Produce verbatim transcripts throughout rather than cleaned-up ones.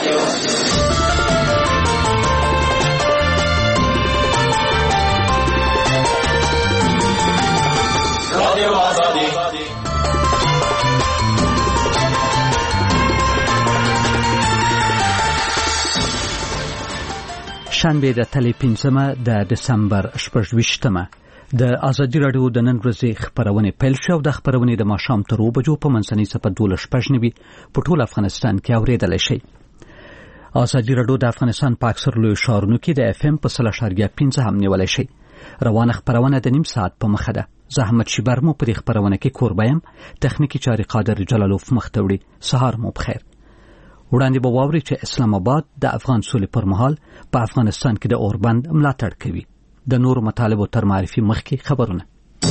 شنبه د تلې پنځمه د دسمبر شپږ ویشتمه د ازادي راډیو د نن ورځې خبرونه پیل شو. د خبرونه د ماښام تر اوو بجو په منځنۍ صفه دوله شپږ نوي په ټول افغانستان کې اوریدل شي. ازادي راډیو د افغانستان په اکثر لوی ښارونو کې د اف ام په صفر اشاریه پنځه هم نیول شي. روانه خبرونه د نیم ساعت په مخه ده. زحمت شیبر مو په خبرونه کې کوربایم تخنیکی چاري قادر جلالوف مختوړي. سهار مو بخیر. وړاندې به واوري چې اسلام آباد د افغان سولې پر مهال په افغانستان کې د اوربند ملاتړ کوي. د نور مطالبو تر معرفي مخکې خبرونه.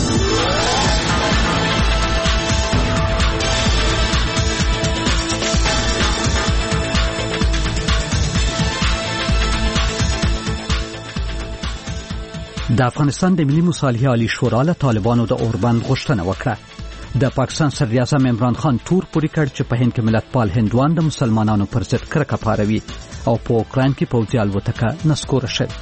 د افغانستان د ملي مصالحې عالی شورا له طالبانو د اوربند غوښتنه وکړه. د پاکستان صدر اعظم عمران خان تور پورې کړ چې په هند کې ملتپال هندوان د مسلمانانو پر ضد کرکه پاروي او په اوکراین کې پوځي الوتکه نسکوره شوه.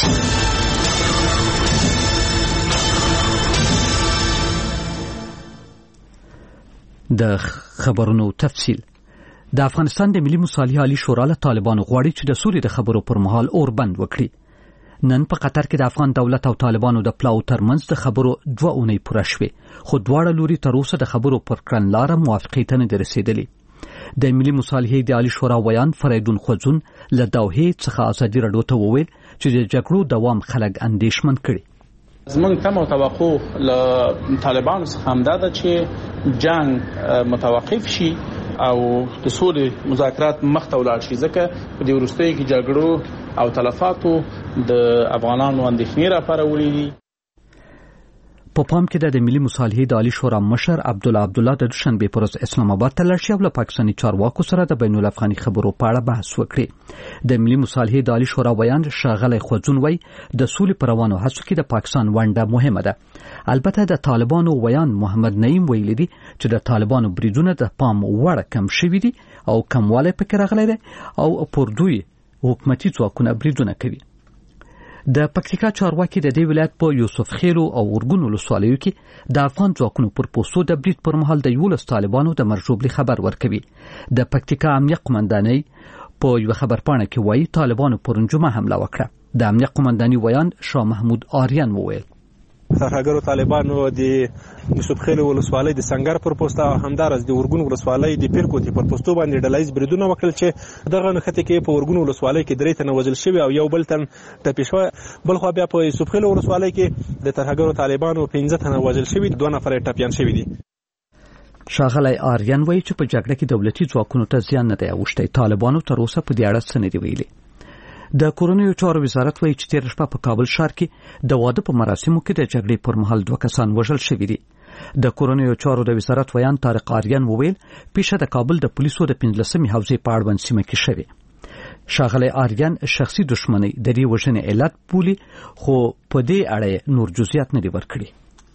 د خبرونو تفصیل. د افغانستان د ملي مصالحې عالی شورا له طالبانو غواړي چې د سولې د خبرو پر مهال اوربند وکړي. نن په قطر کې د افغان دولت او طالبانو د پلاو ترمنځ د خبرو دوه اونۍ پوره شوې، خو دواړه لوري تر اوسه د خبرو پر کړنلاره موافقې ته نه رسیدلې. د ملي مصالحې د عالی شورا ویان فریدون خوځون له دوحې څخه ازادي راډیو ته وویل چې د جګړو دوام خلک اندېښمن کړي. زمونږ تمه او توقع له طالبانو څخه همدا ده چې جنگ متوقف شي او د سولې مذاکرات مخته ولاړ شي، ځکه په دې وروستیو کې جګړو او تلفاتو د افغانانو اندېښنې راپارولې دي. په پام کې د ملي مصالحې د عالی شورا مشر عبدالله عبدالله د دوشنبه پر ورځ اسلام آباد ته لاړ شي او له پاکستاني چارواکو سره د بین الافغاني خبرو په اړه بحث وکړي. د ملي مصالحې د عالی شورا ویان ښاغلی خوځون وایي د سولې پر روانو هڅو کې د پاکستان ونډه مهمه ده. البته د طالبانو ویان محمد نعیم ویلي دي چې د طالبانو بریدونه د پام وړ کم شوي دي او کموالی پکې راغلی دی او پردوی حکومتي ځواکونه بریدونه کوي. د پکتیکا چارواکي د دې ولایت په یوسف خیل او اورګون ولسوالیو کې د افغان ځواکونو پر پوسټو د برید پر مهال د یولس طالبانو د مرجوبلي خبر ورکوي. د پکتیکا امنیه قومندانۍ په یو خبرپاڼه کې وایي طالبانو پر انجمه حمله وکړه. د امنیه قومندانۍ ویان شاه محمود آریان وویل ترهګرو طالبانو د یوسف خیل ولسوالۍ د سنگر پر پوسټ او همدارس د اورګون ولسوالۍ د پیرکوټي پر پوسټو باندې ډلایز بریدونه وکړل چې دغه نخته کې په اورګون ولسوالۍ کې درې تنه وژل شوي او یو بل تن ټپي شوی. بل خو بیا په یوسف خیل ولسوالۍ کې د ترهګرو طالبانو پنځه تنه وژل شوي، دوه نفر ټپیان شوي دي. ښاغلی آریان وایي چې په جګړه کې دولتي ځواکونو ته زیان نه دی اوښتی. طالبانو تر اوسه په دې اړه څه نه دي ویلي. د کورنیو چارو وزارت وایي چې تېره شپه په کابل ښار کې د واده په مراسمو کې د جګړې پر مهال دوه کسان وژل شوي دي. د کورنیو چارو د وزارت ویان طارق آریان وویل پیښه د کابل د پولیسو د پنځلسمې حوزې په اړوند سیمه کې شوې. ښاغلی آریان شخصي دښمنۍ د دې وژنې علت بولي، خو په دې اړه نور جزئیات نه دي ورکړي.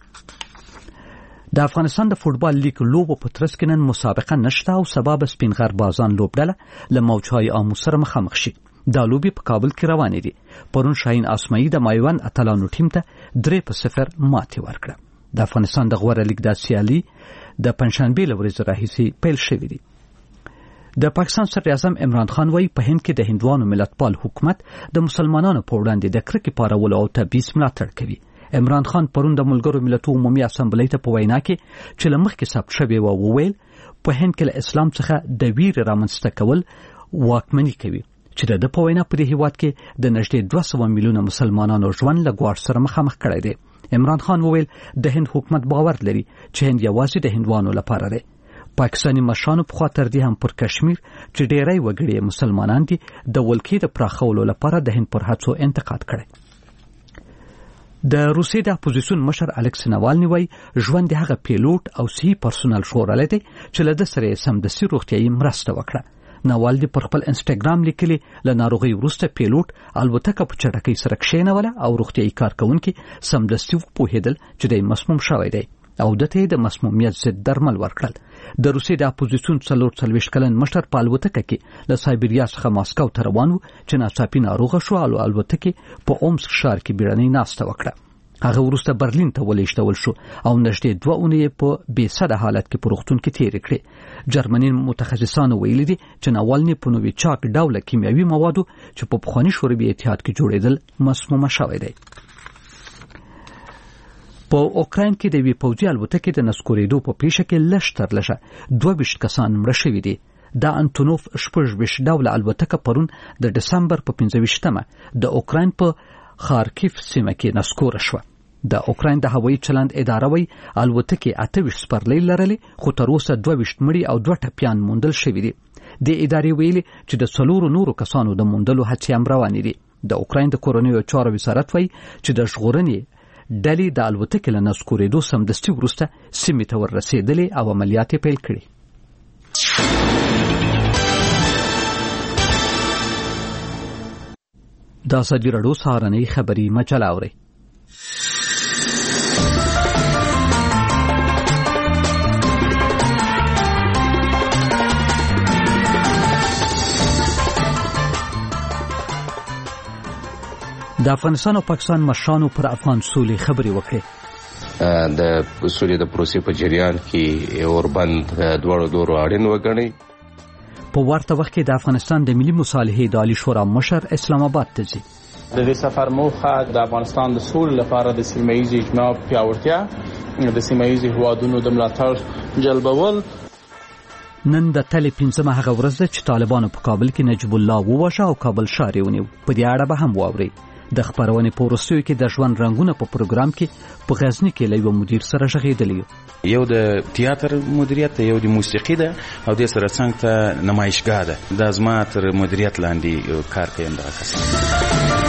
د افغانستان د فوټبال لیګ لوبو په ترڅ کې نن مسابقه نشته او سبا به سپین غر بازان لوبډله له موجهای آمو سره مخامخ شي. دا لوبي په کابل کې روانې دي. پرون شاهین اسماعیل د مایوان اتلانو ټیم ته درې په صفر ماتې ورکړه. د افغانستان د غوره لیګ د سیالي د پنځشنبې له ورځې راهیسې پیل شوې دي. د پاکستان صدر اعظم عمران خان وایي په هند کې د هندوانو ملتپال حکومت د مسلمانانو په وړاندې د کرکې پارولو او تبعیض ملاتړ کوي. عمران خان پرون د ملګرو ملتونو عمومي اسامبلې ته په وینا کې چې له مخکې ثبت شوی و وویل په هند کې له اسلام څخه د ویر رامنځته کول واکمني کوي چې د په وینا په دې هیواد کې د نږدې دوه سوه میلیونه مسلمانانو ژوند له ګواښ سره مخامخ کړی دی. عمران خان وویل د هند حکومت باور لري چې هند یوازې د هندوانو لپاره دی. پاکستاني مشرانو په خاطر دي هم پر کشمیر چې ډېری وګړي مسلمانان دي د ولکې د پراخولو لپاره د هند پر هڅو انتقاد کړی. د روسیې د اپوزیسیون مشر الکس ناوالني وایي ژوند د هغه پیلوټ او صحي پرسونل ژغورلی دی چې له ده سره یې سمدستي روغتیایي مرسته وکړه. ناوالني پر خپل انسټاګرام لیکلي له ناروغۍ وروسته پیلوټ الوتکه په چټکۍ سره کښېنوله او روغتیایي کارکوونکي سمدستي وپوهېدل چې دی مسموم شوی دی. او دته د مسمومیت ضد درمل ورکړل. د روسیې د اپوزیسیون څلور څلوېښت کلن مشر په الوتکه کې له سایبریا څخه ماسکو ته روان و چې ناڅاپي ناروغه شو او الوتکه په اومسک ښار کې بیړنۍ ناسته وکړه. هغه وروسته برلین ته ولېږدول شو او نږدې دوه اونۍ په بې سده حالت کې په روغتون کې تېرې کړې. جرمني متخصصانو ویلي دي چې ناولني په نوویچاک ډوله کیمیاوي موادو چې په پخواني شوروي اتحاد کې جوړېدل مسمومه شوی دی. په اوکراین کې د یوې پوځي الوتکې د نسکورېدو په پیښه کې لږ تر لږه دوه ویشت کسان مړه شوي دي. د انټونوف شپږ ویشت ډوله الوتکه پرون د ډسمبر په پنځه ویشتمه د اوکراین په خارکیف سیمه کې نسکوره شوه. د اوکراین د هوایي چلند اداره وایي الوتکې اته ویشت سپرلۍ لرلې خو تر اوسه دوه ویشت مړي او دوه ټپیان موندل شوي دي. د ادارې ویلي چې د څلورو نورو کسانو د موندلو هڅې هم روانې دي. د اوکراین د کورنیو چارو وزارت وایي چې د ژغورنې ډلې د الوتکې له نسکورېدو سمدستي وروسته سیمې ته ورسېدلې او عملیات یې پیل کړي. د ازادي راډیو سهارنۍ خبري مجله اورئ. د افغانستان او پاکستان مشرانو پر افغان سولې خبرې وکړې. د سولې د پروسې په جریان کې اوربند دواړو دورو اړین وګڼي. په ورته وخت کې د افغانستان د ملي مصالحې د عالی شورا مشر اسلام آباد ته ځي. د دې سفر موخه د افغانستان د سولې لپاره د سیمه ییز اجماع پیاوړتیا، د سیمه ییز هیوادونو د ملاتړ جلبول. نن د تلې پنځمه هغه ورځ ده چې طالبانو په کابل کې نجیب الله وواژه او کابل ښار یې ونیو. په دې اړه به هم واورئ. د خبرونې په وروستیو کې د ژوند رنګونه په پروګرام کې په غزني کې له یو مدیر سره غږېدلی. یو د تیاتر مدیریت ده، یو د موسیقي ده او د سره څنګ ته نمایشګاه ده. دا زما تر مدیریت لاندې کار کوي همدغه کس.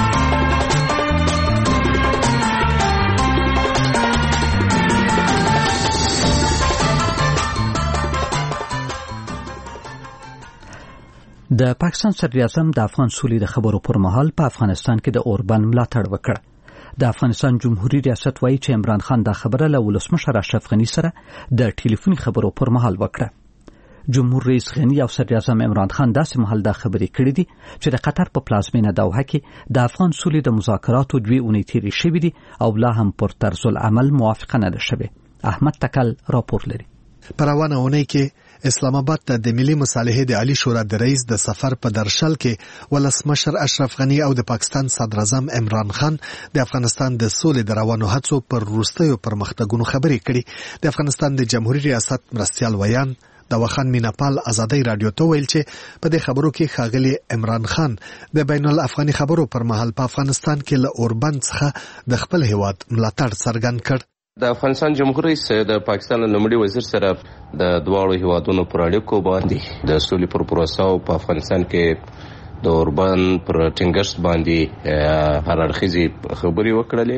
د پاکستان صدر اعظم د افغان سولې د خبرو پر مهال په افغانستان کې د اوربند ملاتړ وکړ. د افغانستان جمهوریت ریاست وایي چې عمران خان دا خبره له ولسمشر اشرف غني سره د ټلیفوني خبرو پر مهال وکړه. جمهور رئیس غني او صدر اعظم عمران خان داسې مهال دا خبرې کړې دي چې د قطر په پلازمینه دوحه کې د افغان سولې د مذاکراتو دوی اونۍ تیرې شوې دي او لا هم پر طرز العمل موافقه نه ده شوې. احمد تکل راپور لري. په روانه اونۍ کې اسلام آباد ته د ملي مصالحې د عالی شورا د رئیس د سفر په درشل کې ولسمشر اشرف غني او د پاکستان صدر اعظم عمران خان د افغانستان د سولې د روانو هڅو پر وروستیو پرمختګونو خبرې کړي. د افغانستان د جمهوریت ریاست مرستیال ویان د وخان میناپال ازادي رادیو ته ویل چې په دې خبرو کې ښاغلي عمران خان د بین الافغاني خبرو پر مهال په افغانستان کې له اوربند څخه د خپل هیواد ملاتړ څرګند کړ. د افغانستان جمهور رئیس د پاکستان لومړي وزیر سره د دواړو هیوادونو پر اړیکو باندې د سولې پر پروسه او په افغانستان کې د اوربند پر ټینګښت باندې هر اړخیزې خبرې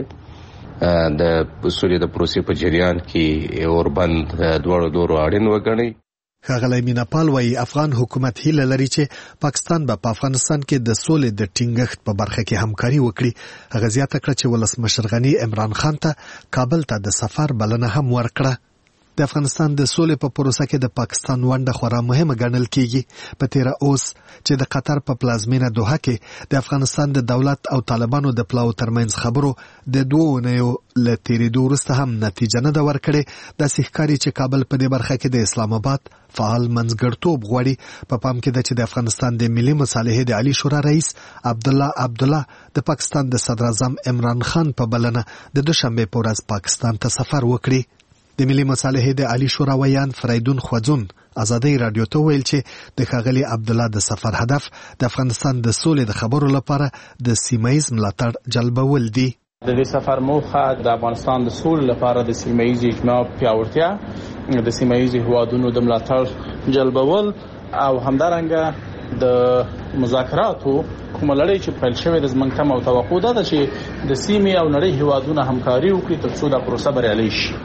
وکړلې. د سولې د پروسې په جریان کې اوربند دواړو دورو اړین وګڼي. ښاغلی میناپال وایي افغان حکومت هیله لري چې پاکستان به په افغانستان کې د سولې د ټینګښت په برخه کې همکاري وکړي. هغه زیاته کړه چې ولسمشر غني عمران خان ته کابل ته د سفر بلنه هم ورکړه. د افغانستان د سولې په پروسه کې د پاکستان ونډه خورا مهمه ګڼل کیږي. په تیره اوس چې د قطر په پلازمینه دوحه کې د افغانستان د دولت او طالبانو د پلاو ترمنځ خبرو د دوه اونیو له تیریدو وروسته هم نتیجه نه ده ورکړې. داسې ښکاري چې کابل په دې برخه کې د اسلام آباد فعال منځګړیتوب غواړي. په پام کې ده چې د افغانستان د ملي مصالحې د عالی شورا رئیس عبدالله عبدالله د پاکستان د صدر اعظم عمران خان په بلنه د دوشنبه په ورځ پاکستان ته سفر وکړي. د ملي مصالحې د عالی شورا ویان فریدون خوځون ازادي رادیو ته ویل چې د ښاغلي عبدالله د سفر هدف د افغانستان د سولې د خبرو لپاره د سیمه‌ییز ملاتړ جلبول دي. د دې سفر موخه د افغانستان د سولې لپاره د سیمه ییز اجماع پیاوړتیا، د سیمه ییز هیوادونو د ملاتړ جلبول او همدارنګه د مذاکراتو کومه لړۍ چې پیل شوې د زمونږ تم او توقع ده چې د سیمې او نړۍ هیوادونو همکاري وکړي ترڅو دا پروسه بریالۍ شي.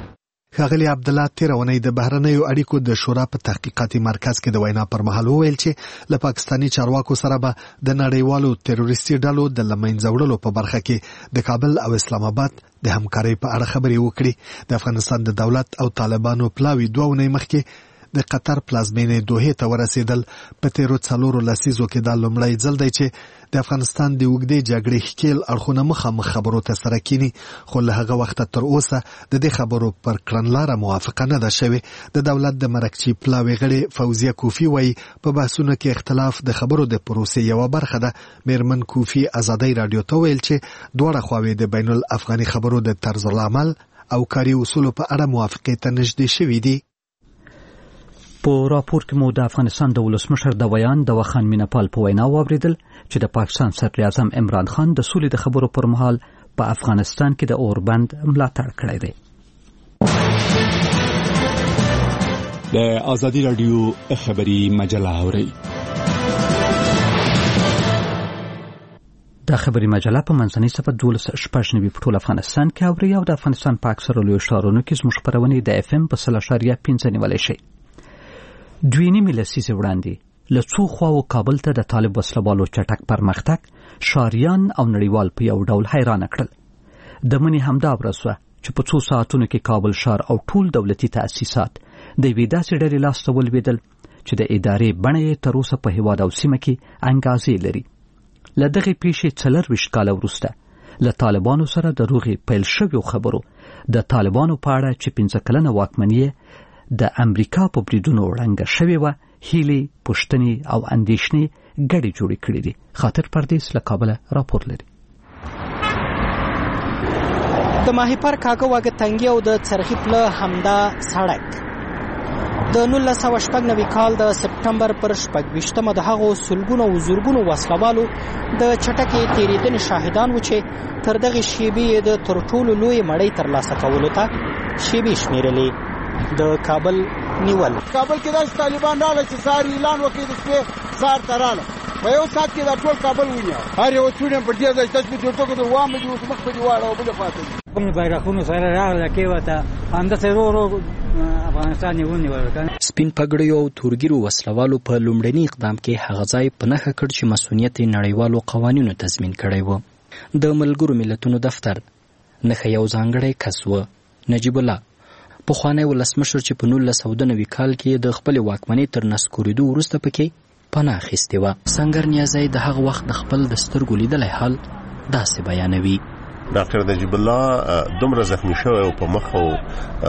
ښاغلي عبدالله تیرونی د بهرنیو اړیکو د شورا په تحقیقاتي مرکز کې د وینا پر مهال وویل چې له پاکستاني چارواکو سره به د نړیوالو تروریستي ډلو د لمنځه وړلو په برخه کې د کابل او اسلام آباد د همکارۍ په اړه خبرې وکړي. د افغانستان د دولت او طالبانو پلاوي دوه اونۍ مخکې د قطر پلازمینې دوحې ته ورسېدل. په تیرو څلورو لسیزو کې دا لومړی ځل دی چې د افغانستان د اوږدې جګړې ښکېل اړخونه مخامخ خبرو ته سره کینی، خو له هغه وخته تر اوسه د دې خبرو پر کړنلاره موافقه نه ده شوې. د دولت د مرکچي پلاوي غړي فوزیه کوفی وایي په بحثونو کې اختلاف د خبرو د پروسې یوه برخه ده. میرمن کوفی ازادۍ راډیو ته ویل چې دواړه خواوې د بین الافغاني خبرو د طرز العمل او کاري اصولو په اړه موافقې ته نږدې شوي دي. په راپور کې مو د افغانستان د ولسمشر د ویان د وخان مینپال په وینا واوریدل چې د پاکستان صدر اعظم عمران خان د سولې د خبرو پر مهال په افغانستان کې د اوربند ملاتړ کړی دی. د ازادي راډیو خبري مجله اوري. د خبري مجله په منځنۍ صفحه دولس شپږ نوي په ټول افغانستان کې اوري او د افغانستان په اکثره لویو ښارونو کې زموږ خپرونې د اف ام په سل اشاریه پنځه نیولی شي. دوی نیمې لسیزې وړاندې له څو خواو کابل ته د طالب وسلوالو چټک پرمختګ شاریان او نړیوال په یو ډول حیرانه کړل. د مني همدا ورځ وه چې په څو ساعتونو کې کابل ښار او ټول دولتي تأسیسات د یوې داسې ډلې لاسته ولوېدل چې د ادارې بڼه یې تر اوسه په هېواد او سیمه کې انګازې لري. له دغې پیښې څلرویشت کاله وروسته له طالبانو سره د روغې پیل شویو خبرو د طالبانو په اړه چې پنځه کلنه واکمني د امریکا په بریدونو ړنګه شوې وه هیلې، پوښتنې او اندېښنې ګډې جوړې کړې دي. خاطر پردیس له کابله راپور لري. د ماهیپر کاږه واګه تنګي او د څرخي پله همدا سړک د نولس سوه شپږ نوي کال د سپټمبر پر شپږ ویشتمه د هغو سلګونو او زرګونو وسلوالو د چټکې تېرېدنې شاهدان وو چې تر دغې شېبې د تر ټولو لویې مړۍ ترلاسه کولو ته شېبې شمېرلې. د کابل نیول کابل کې داسې طالبان راغله چې سهار اعلان وکړي د شپې سهار ته راغله په یو ساعت کې دا ټول کابل ونیو. هر یو چونې پر دې ځای تاسو جوړ کړو د وامه دي اوس مخ په دی واړه او بل فاته کوم بیرغونو سره راغله کې وته همداسې ورو ورو افغانستان یې ونیول. سپین پګړیو او تورګیرو وسلوالو په لومړني اقدام کې هغه ځای په نښه کړ چې مسؤلیت یې نړیوالو قوانینو تضمین کړی و. د ملګرو ملتونو دفتر نښه یو ځانګړی کس و، نجیب الله پخوانی ولسمشر چې په نولس سوه دوه نوي کال کې د خپلې واکمنۍ تر نسکورېدو وروسته پکې پناه اخیستې وه. سنګر نیازی د هغه وخت د خپل د سترګو لیدلی حال داسې بیانوي. ډاکټر نجیب الله دومره زخمی شوی او په مخ او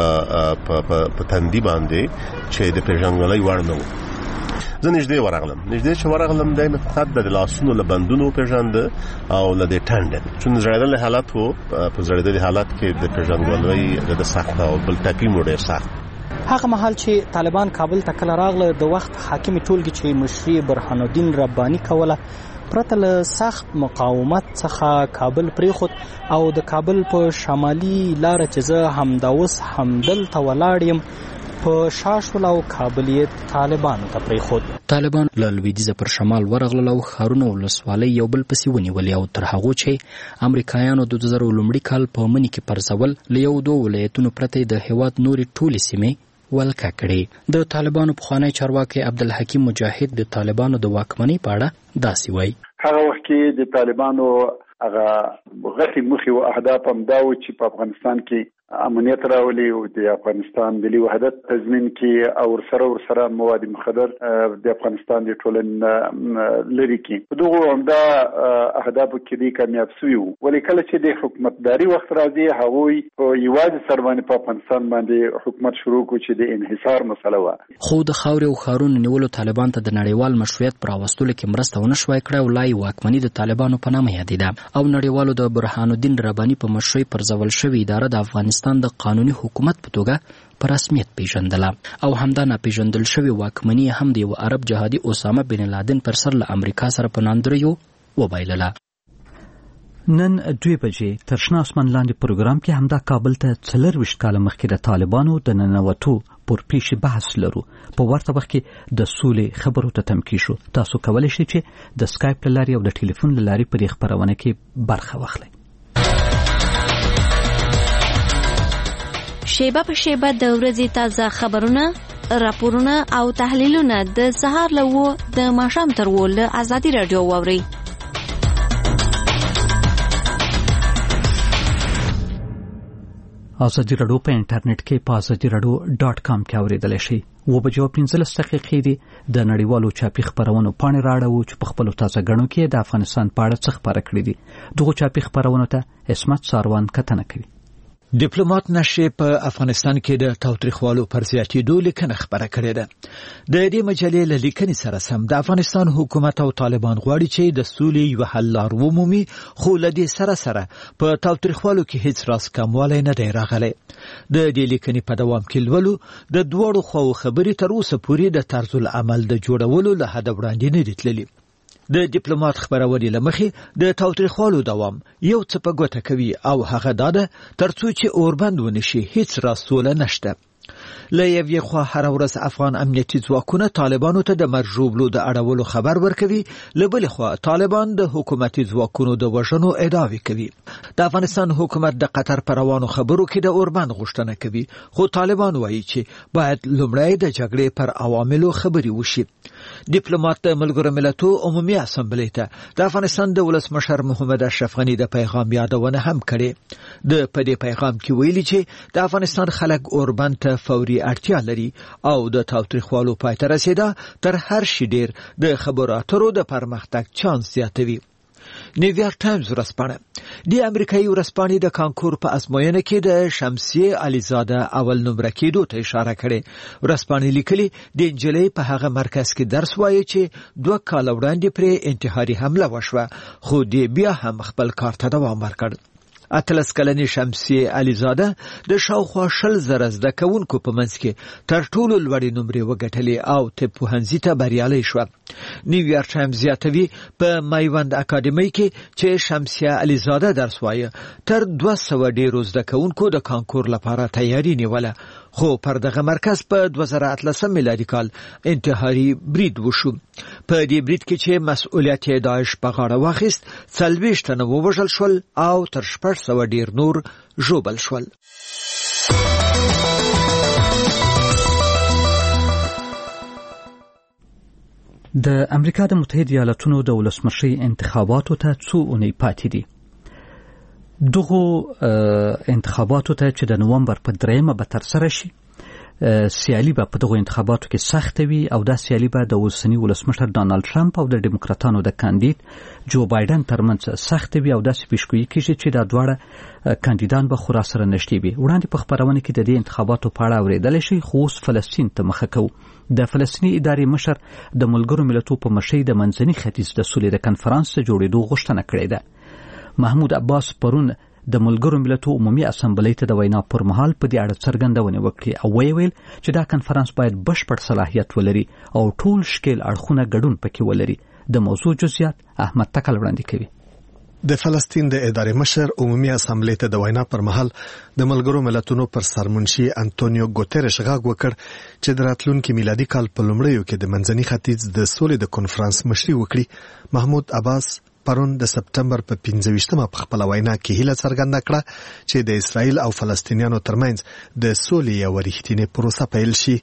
په تندي باندې چې د پېژندګلوۍ وړ نه و. زه نږدې ورغلم نږدې چې ورغلم دی مې فقط د لاسونو له بندونو وپېژانده او له دې ټنډ چون زړېدلی حالت و. په زړېدلي حالت کې د پېژندګلوۍ د سخت او بل ټپي مو ډېر سخت. هغه مهال چې طالبان کابل ته کله راغله د وخت حاکمې ټولګې چې مشري برهان الدین رباني کوله پرته له سخت مقاومت څخه کابل پرېښود او د کابل په شمالي لاره چې زه همدا اوس همدلته ولاړ یم په شاشول او کابل یې طالبانو ته پرېښود. طالبان له لویدیځه پر شمال ورغلل او ښارونه او ولسوالۍ یو بل پسې ونیولې او تر هغو چې امریکایانو د دوه زره لومړي کال په مني کې پرځول له یو دوه ولایتونو پرته د هېواد نورې ټولې سیمې ولکه کړې. د طالبانو پخوانی چارواکی عبدالحکیم مجاهد د طالبانو د واکمنۍ په اړه داسې وایي. هغه وخت کې د طالبانو هغه غټي مخي او اهداف هم دا و چې په افغانستان کې امنیت راولي او د افغانستان ملي وحدت تضمین کې او سره ور سره مواد مخدر د افغانستان د ټولن لري کې په دغه همدا اهدافو کې دي کامیاب شوي وو. ولې کله چې د حکومتداري وخت راځي هغوی په یوازې سر باندې په افغانستان باندې حکومت شروع کړ چې د انحصار مسله وه. خو د خاورې او ښارونو نیولو طالبان ته د نړیوال مشروعیت پر راوستلو کې مرسته ونه شوای کړی او لا یې واکمني د طالبانو په نامه یادېده او نړیوالو د برهان الدین رباني په مشرۍ پرځول شوې اداره د افغانستان د قانوني حکومت په توګه په رسمیت پیژندله او همدا ناپیژندل شوې واکمني هم د یو عرب جهادي اسامه بن لادن پر سر له امریکا سره په ناندریو وبایلله. نن دوی بجې تر شنه اسمان لاندې پروګرام کې همدا کابل ته څلرویشت کاله مخکې د طالبانو د ننوتو پر پیښې بحث لرو. په ورته وخت کې د سولې خبرو ته تمکې شو. تاسو کولی شئ چې د سکایپ له لارې او د ټلیفون له لارې په دې خپرونه کې برخه واخلئ. شیبه په شیبه د ورځې تازه خبرونه، راپورونه او تحلیلونه د سهار له وو د ماښام تر وو له ازادي راډیو واورئ. ازادي راډیو په انټرنیټ کې په ازادي راډیو ډاټ کام کې اوریدل شي. و بجو پنځلس دقیقې دي د نړیوالو چاپی خبرونو پاڼې راړو چې په خپل تازه غنو کې د افغانستان په اړه څه خبره کړې دي. دغه چاپی خبرونو ته اسمت ساروان کتنه کوي. ډیپلوماټ نشي په افغانستان کې د تاوتریخوالو پر زیاتېدو لیکنه خبره کړې ده. د دې مجلې له لیکنې سره سم د افغانستان حکومت او طالبان غواړي چې د سولې یو حل لار ومومي، خو له دې سره سره په تاوتریخوالو کې هیڅ راز کموالی نه دی راغلی. د دې لیکنې په دوام کې لولو د دواړو خواو خبرې تر اوسه پورې د طرز العمل د جوړولو له حده وړاندې نه دي تللي. د ډیپلوماټ خبرونې له مخې د تاوتریخوالو دوام یو څه په ګوته کوي او هغه دا ده ترڅو چې اوربند ونشي هیڅ راز سوله نشته. له یوې خوا هره ورځ افغان امنیتي ځواکونه طالبانو ته د مرژوبلو د اړولو خبر ورکوي، له بلې خوا طالبان د حکومتي ځواکونو د وژنو ادعاوې کوي. د افغانستان حکومت د قطر پر روانو خبرو کې د اوربند غوښتنه کوي، خو طالبان وایي چې باید لومړی د جګړې پر عواملو خبرې وشي. ډیپلوماټ د ملګرو ملتونو عمومي اسامبلې ته د افغانستان د ولسمشر محمد اشرف غني د پیغام یادونه هم کړې. د په دې پیغام کې ویلي چې د افغانستان خلک اوربند ته فوري اړتیا لري او د تاوتریخوالو پای ته رسیدا تر هر شي ډیر د خبرو اترو د پرمختګ چانس زیاتوي. نیویارک ټایمز ورځپاڼه د امریکایي ورځپاڼې د کانکور په ازموینه کې د شمسیه علیزاده اول نمره کېدو ته اشاره کړې. ورځپاڼې لیکلي د انجلۍ په هغه مرکز کې درس وایي چې دوه کاله وړاندې پرې انتحاري حمله وشوه، خو دی بیا هم خپل کار ته دوام ورکړ. اتلس کلنې شمسیه علیزاده د شاوخوا شل زره زده کوونکو په منځ کې تر ټولو لوړې نمرې وګټلې او طب پوهنځي ته بریالۍ شوه. نیویارک ټایمز زیاتوي په میوند اکاډمۍ کې چې شمسیه علیزاده درس وایه تر دوه سوه ډیرو زده کوونکو د کانکور لپاره تیاری نیوله، خو پر دغه مرکز په دوه زره اتلسم میلادي کال انتحاري برید وشو. په دې برید کې چې مسؤلیت یې داعش په غاړه واخیست، څلوېښت تنه ووژل شول او تر شپږ سوه ډیر نور ژوبل شول. د امریکا د متحده ایالاتونو د ولسمشرۍ انتخاباتو ته څو اونۍ پاتې دي. دغه انتخاباتو ته چې د نومبر په دریمه به ترسره شي، سیالي به په دغه انتخاباتو کې سخت وي او دا سیالي به د اوسنی ولسمشر ډانلډ ټرمپ او د ډیموکراتانو د کاندید جو بایدن ترمنځ سخت وي او داسې پیشګویي کیږي چې دا دواړه کاندیدان به خورا سره نږدې وي. وړاندې په خبرونه کې د دې انتخاباتو په اړه اوریدل شي، خو اوس فلسطین ته مخه کوو. د فلسطیني ادارې مشر د ملګرو ملتونو په مشرۍ د منځني ختیځ د سولې د کنفرانس ته جوړېدو غوښتنه کړې ده. محمود عباس پرون د ملګرو ملتونو عمومي اسامبلې ته د وینا پر مهال په دې اړه څرګندونه وکړه او ویل چې دا کنفرانس باید بشپړ صلاحیت ولري او ټول شکل اړخونه ګډون پکې ولري. د موضوع جزئیات احمد تکل وړاندې کوي. د فلسطین د ادارې مشر عمومي اسامبلې ته د وینا پر مهال د ملګرو ملتونو پر سرمنشي انټونیو ګوتریش غږ وکړ چې د راتلونکي میلادي کال په لومړیو کې د منځني ختیځ د سولې د کنفرانس مشري وکړي. محمود عباس پرون د سپتمبر په پنځه ویشتمه په خپل وینا کې هیله څرګنده کړه چې د اسرایل او فلسطینیانو ترمنځ د سولې یو رښتینی پروسه پیل شي.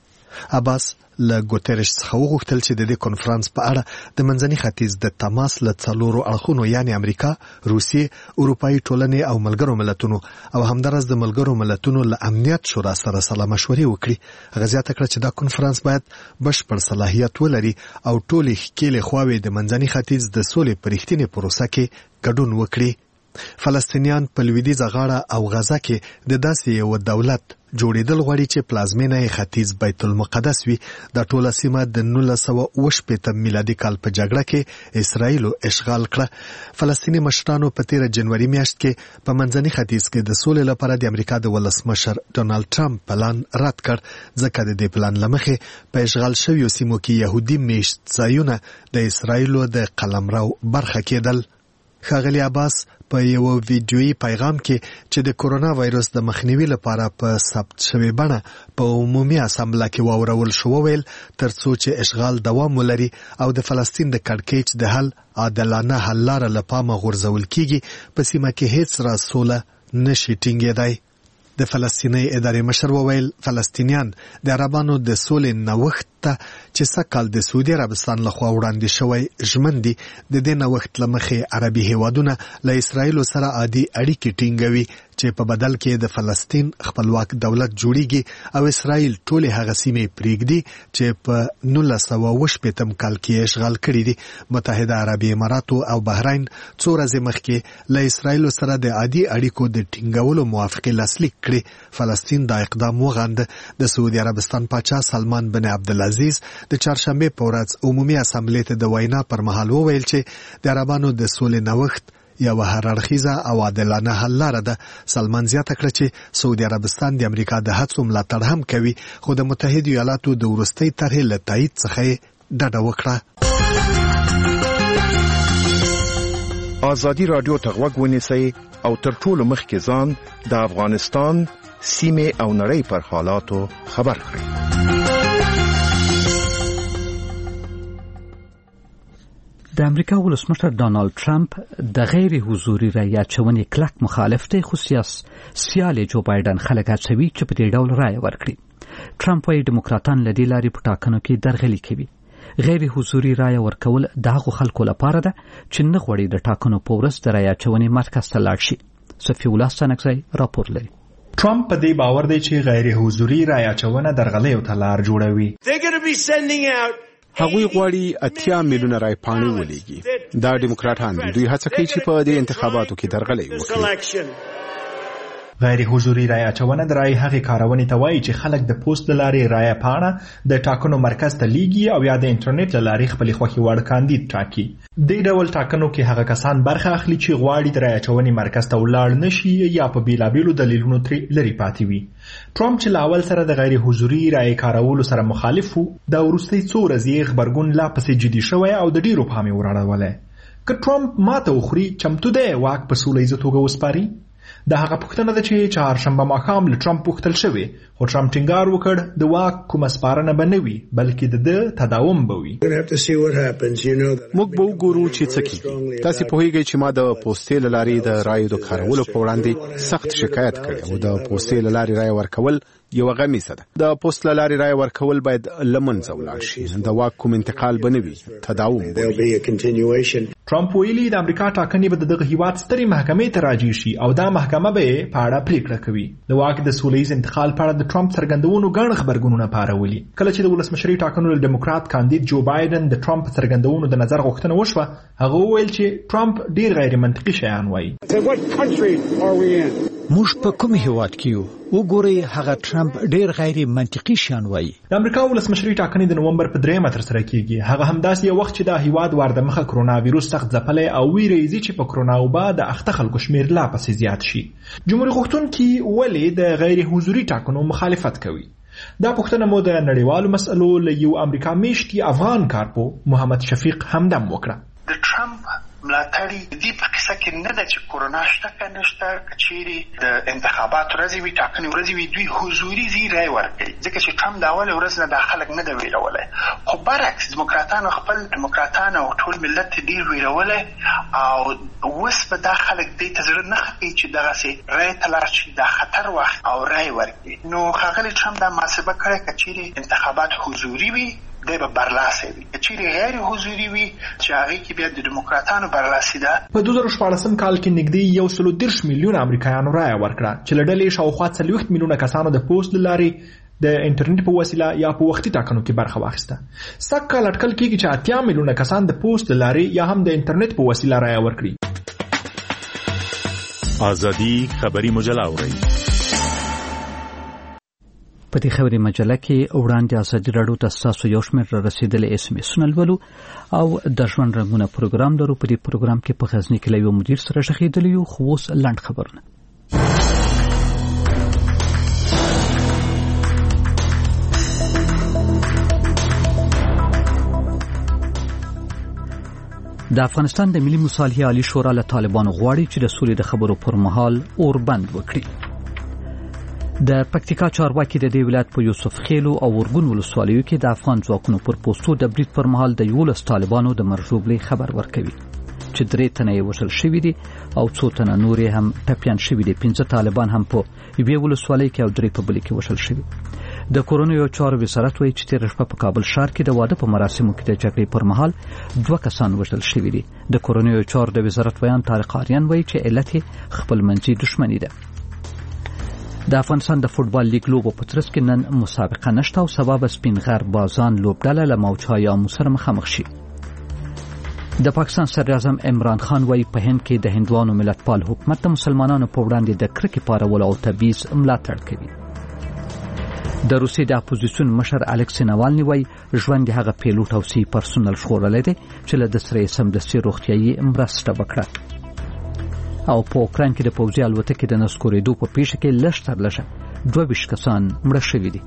عباس له ګوتریش څخه وغوښتل چې د دې کنفرانس په اړه د منځني ختیځ د تماس له څلورو اړخونو یعنی امریکا، روسیې، اروپایي ټولنې او ملګرو ملتونو او همدارس د ملګرو ملتونو له امنیت شورا سره سلا مشورې وکړي. هغه زیاته کړه چې دا کنفرانس باید بشپړ صلاحیت ولري او ټولې ښکېلې خواوې د منځني ختیځ د سولې په رښتینې پروسه کې ګډون وکړي. فلسطینیان په لویدیځه غاړه او غزه کې د داسې یو دولت جوړېدل غواړي چې پلازمینه یې ختیځ بیت المقدس وي. د ټوله سیمه د نولس سوه اوه شپېته میلادي کال په جګړه کې اسرایلو اشغال کړه. فلسطیني مشرانو په تیره جنوري میاشت کې په منځني ختیځ کې د سولې لپاره د امریکا د ولسمشر ډانلډ ټرمپ پلان رد کړ، ځکه د دې پلان له مخې په اشغال شویو سیمو کې یهودي میشت ځایونه د اسرایلو د قلمرو برخه کېدل. ښاغلي عباس په یو ویډیویي پیغام کې چې د کورونا وایرس د مخنیوي لپاره په ثبت شوی بڼه په عمومي اسامبله کې واورول شو ویل ترڅو چې اشغال دوام ولري او د فلسطین د کړکېچ د حل عادلانه حل لاره له پامه غورځول کیږي، په سیمه کې هیڅ راز سوله نشي ټینګېدای. د فلسطیني ادارې مشر وویل فلسطینیان د عربانو د سولې نوښت ته چې سکهال د سعودي عربستان لخوا وړاندې شوی ژمن دي د دې نوښت له مخې عربي هیوادونه له اسرایل سره عادي اړیکې ټینګوي چې په بدل کې د فلسطین خپلواک دولت جوړیږي او اسرایل ټول هغه سیمې پریږدي چې په نولس سوه اوه شپېتم کال کې اشغال کړي دي. متحده عربي اماراتو او بحرین څو ورځې مخکې له اسرایل سره د عادي اړیکو د ټینګولو موافقه لاسلیک کړې. فلسطین دا اقدام وغند. د سعودي عربستان پاچا سلمان بن عبدالعزیز د چهارشنبه په ورځ عمومي اسامبلې ته د وینا پر مهال وویل چې د عربانو د سولې نوښت یو هررخیزه او عادلانه حل لاره ده. سلمان زیاته کړه چې سعودي عربستان د امریکا د هڅو ملاتړ هم کوي خو د متحده ایالاتو د وروستي طرحې له تایید څخه ډډه وکړه. ازادي رادیو ته غوږ ونیسئ او تر ټولو مخکې ځان د افغانستان سیمې او نړۍ پر حالاتو خبر کړئ. د امریکا ولسمشر ډانالډ ټرمپ د غیر حضوري رایې اچونې کلک مخالف دی خو سیال جو بایدن خلک هڅوي چې په دې ډول رایه ورکړي. ټرمپ وايي ډیموکراتان له دې لارې په ټاکنو کې درغلي کوي. غیر حضوري رایه ورکول د هغو خلکو لپاره ده چې نه غواړي د ټاکنو په ورځ د رایې اچونې مرکز ته لاړ شي. صفي الله ستانکزی راپور لري. ټرمپ په دې باور دی چې غیر حضوري رایه اچونه درغلي او تلار جوړوي. هغوی غواړي اتیا میلیونه رای پاڼې ولېږي. دا ډیموکراټان دي. دوی هڅه کوي چې په دې انتخاباتو کې درغلي وکړي. غیر حضوري رایه اچونه د رایې هغې کارونې ته وایي چې خلک د پوسټ له لارې رایه پاڼه د ټاکنو مرکز ته لیږي او یا د انټرنیټ له لارې خپلې خوښې وړ کاندید ټاکي. دې ډول ټاکنو کې هغه کسان برخه اخلي چې غواړي د رایه اچونې مرکز ته ولاړ نشي یا په بیلابیلو دلیلونو ترې لرې پاتې وي. ټرمپ چې له اول سره د غیر حضوري رایې کارولو سره مخالف و، دا وروستۍ څو ورځې غبرګون لا پسې جدي شوی او د ډېرو پام یې وراړولی. که ټرمپ ماته وخوري چمتو دی واک په سوله ییزه توګه وسپاري. دا هغه پوښتنه ده چې چهارشنبه ماښام له ټرمپ پوښتل شوې، خو ټرمپ ټینګار وکړ د واک کومه سپارنه به نه وي بلکې د ده تداوم به وي. موږ به وګورو چې څه کیږي. تاسې پوهیږئ چې ما د پوستې له لارې د رایو د کارولو په وړاندې سخت شکایت کړی او د پوستې له لارې رایه ورکول یو غمیزه ده. د پوست له لارې رایه ورکول باید له منځه ولاړ شي. د واک کوم انتقال به نه وي، تداوم به وي. ټرمپ ویلي د امریکا ټاکنې به د دغه هیواد سترې محکمې ته راجع شي او دا محکمه به یې په اړه پریکړه کوي. د واک د سوله ییز انتقال په اړه د ټرمپ څرګندونو ګڼ خبرګونونه پارولي. کله چې د ولسمشرۍ ټاکنو له ډیموکرات کاندید جو بایدن د ټرمپ څرګندونو د نظر غوښتنه وشوه، هغه وویل چې ټرمپ ډیر غیر منطقي شیان وایي. موږ په کوم هیواد کې یو؟ وګورئ، هغه ټرمپ ډیر غیر منطقي شیان وایي. د امریکا ولسمشرۍ ټاکنې د نومبر په دریمه ترسره کیږي. هغه همداسې یو وخت چې دا هیواد وارده مخه کرونا ویروس سخت ځپلی او ویره یې چې په کرونا وبا د اخته خلکو شمیر لا پسې زیات شي. جمهوریت غوښتونکي ولې د غیر حضوري ټاکنو مخالفت کوي؟ دا پوښتنه مو د نړیوالو مسئلو له یو امریکا میشتي افغان کارپو محمد شفیق همدم وکړه. د ټرمپ ملاتړي دې په قصه کې نه ده چې کرونا شته که نشته، که چیرې د انتخاباتو ورځې وي، ټاکنې ورځې وي، دوی حضوري ځي رای ورکوي، ځکه چې ټرمپ د اولې ورځ نه دا خلک نه ده ویرولی. خو برعکس ډیموکراتانو خپل ډیموکراتان او ټول ملت ډېر ویرولی او اوس به دا خلک دې ته زړه نه ښه کوي چې دغسې رای ته لاړ شي، دا خطر واخلي او رای ورکړي. نو ښاغلی ټرمپ دا محاسبه کړې که چیرې انتخابات حضوري وي دی به برلاسي وي، که چیرې غیر حضوري وي چې هغې کې بیا د ډیموکراتانو برلاسي ده. په دوه زره شپاړسم کال کې نږدې یو سلو دېرش میلیونه امریکایانو رایه ورکړه چې له ډلې شاوخوا څلوېښت میلیونه کسانو د پوسټ له لارې د انټرنیټ په وسیله یا په وختي ټاکنو کې برخه واخیسته. سږ کال اټکل کېږي چې اتیا میلیونه کسان د پوسټ له لارې یا هم د انټرنیټ په وسیله رایه ورکړي. ازادي خبري مجله اورئ. په دې خبري مجله کې وړاندې ازادي راډیو ته تاسو یو شمېر را رسیدلې اس ام اس ولولو او د ژوند رنګونه پروګرام لرو. په دې پروګرام کې په غزنی کې له یو مدیر سره شخېدلی یو، خو اوس لنډ خبرونه. د افغانستان د ملي مصالحې عالی شورا له طالبانو غواړي چې د سولې د خبرو پر مهال اوربند وکړي. د پکتیکا چارواکي د دې ولایت په یوسف خیلو او ورګون ولسوالیو کې د افغان ځواکونو پر پوسټو د برید پر مهال د یولس طالبانو د مرجوبلې خبر ورکوي. چې درې تنه یې وژل شوي دي او څو تنه نور یې هم ټپیان شوي دي. پنځه طالبان هم په یوې ولسوالۍ کې او درې په بلې کې وژل شوي. د کورونیو چارو وزارت وایي چې تېره شپه په کابل ښار کې د واده په مراسمو کې د جګړې پر مهال دوه کسان وژل شوي دي. د کورونیو چارو د وزارت بیان طارق آریان وایي چې علت یې خپلمنځي دښمني ده. د افغانستان د فوټبال لیګ لوبو په ترڅ کې نن مسابقه نشته او سبا به سپین غر بازان لوبډله له موجهای آمو سره مخامخ شي. د پاکستان صدراعظم عمران خان وایي په هند کې د هندوانو ملتپال حکومت د مسلمانانو په وړاندې د کرکې پارولو او تبعیض ملاتړ کوي. د روسیې د اپوزیسیون مشر الکسی ناوالني وایي ژوند هغه پیلوټ او سی پرسونل ژغورلی دی چې له د سره یې سمدستي روغتیایي مرسته وکړه. او په اوکراین کې د پوځي الوتکې د نسکورېدو په پیښه کې لږ تر لږه دوه ویشت کسان مړه شوي دي.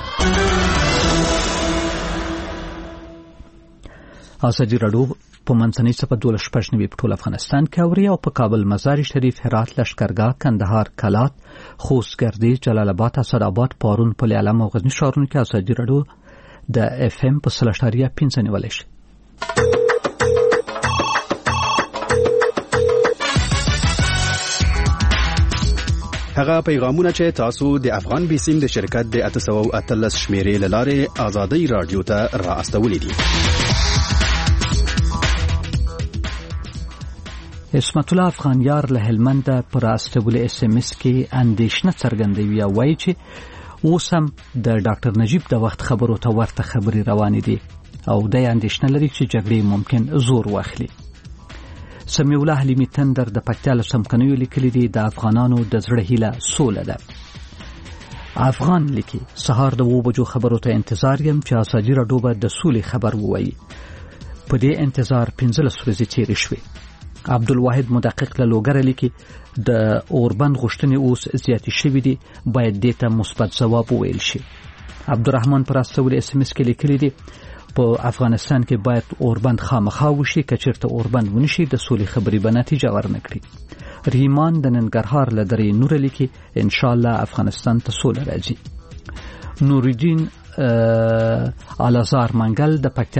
ازادي راډیو په منځنۍ څپه دولس شپږ نوي په ټول افغانستان کې اوري او په کابل، مزار شریف، هرات، لښکرګاه، کندهار، کلات، خوست، ګردیز، جلال آباد، اسداباد، پارون، پل علم او غزني ښارونو کې ازادي راډیو د اف ام په سل اشاریه پنځه نیولای شي. هغه پیغامونه چې تاسو د افغان بیسیم د شرکت د اته سوه او اتلس شمیرې له لارې ازادي راډیو ته را استولې دي. اسمت الله افغانیار له هلمند پر استولې اس ام اس کې اندېښنه څرګندوي او وایي چې اوس هم د ډاکټر نجیب د وخت خبرو ته ورته خبرې روانې دي او د اندېښنه لري چې جګړې ممکن زور واخلي. سمیع الله حلیمي تندر د پکتیا له څمکنیو لیکلي دي د افغانانو د زړه هیله سوله ده. افغان لیکي سهار د اوه بجو خبرو ته انتظار یم چې ازادي راډیو به د سولې خبر ووایي. په دې انتظار پنځلس ورځې تېرې شوې. عبدالواحد مدقق له لوګره لیکي د اوربند غوښتنې اوس زیاتې شوې دي، باید دې ته مثبت ځواب وویل شي. عبدالرحمن پر استولې اس ام اس کې لیکلي دي په افغانستان کې باید اوربند خامخا وشي، که چېرته اوربند ونشي د سولې خبرې به نتیجه ورنکړي. ریمان د ننګرهار له درې نوره لیکي ان شاء الله افغانستان ته سوله راځي. نورالدین الازار منګل د پکتیا